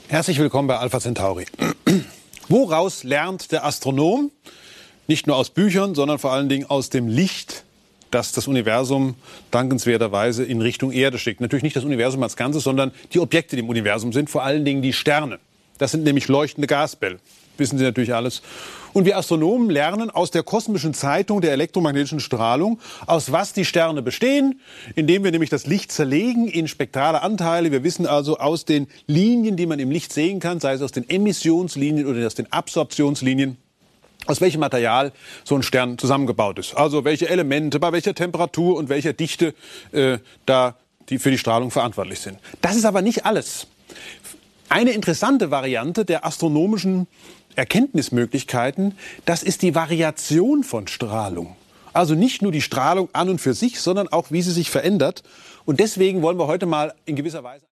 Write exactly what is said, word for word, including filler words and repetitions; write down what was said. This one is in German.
Herzlich willkommen bei Alpha Centauri. Woraus lernt der Astronom? Nicht nur aus Büchern, sondern vor allen Dingen aus dem Licht, das das Universum dankenswerterweise in Richtung Erde schickt. Natürlich nicht das Universum als Ganzes, sondern die Objekte, die im Universum sind, vor allen Dingen die Sterne. Das sind nämlich leuchtende Gasbälle. Wissen Sie natürlich alles. Und wir Astronomen lernen aus der kosmischen Zeitung der elektromagnetischen Strahlung, aus was die Sterne bestehen, indem wir nämlich das Licht zerlegen in spektrale Anteile. Wir wissen also aus den Linien, die man im Licht sehen kann, sei es aus den Emissionslinien oder aus den Absorptionslinien, aus welchem Material so ein Stern zusammengebaut ist. Also welche Elemente, bei welcher Temperatur und welcher Dichte äh, da die für die Strahlung verantwortlich sind. Das ist aber nicht alles. Eine interessante Variante der astronomischen Erkenntnismöglichkeiten, das ist die Variation von Strahlung. Also nicht nur die Strahlung an und für sich, sondern auch, wie sie sich verändert. Und deswegen wollen wir heute mal in gewisser Weise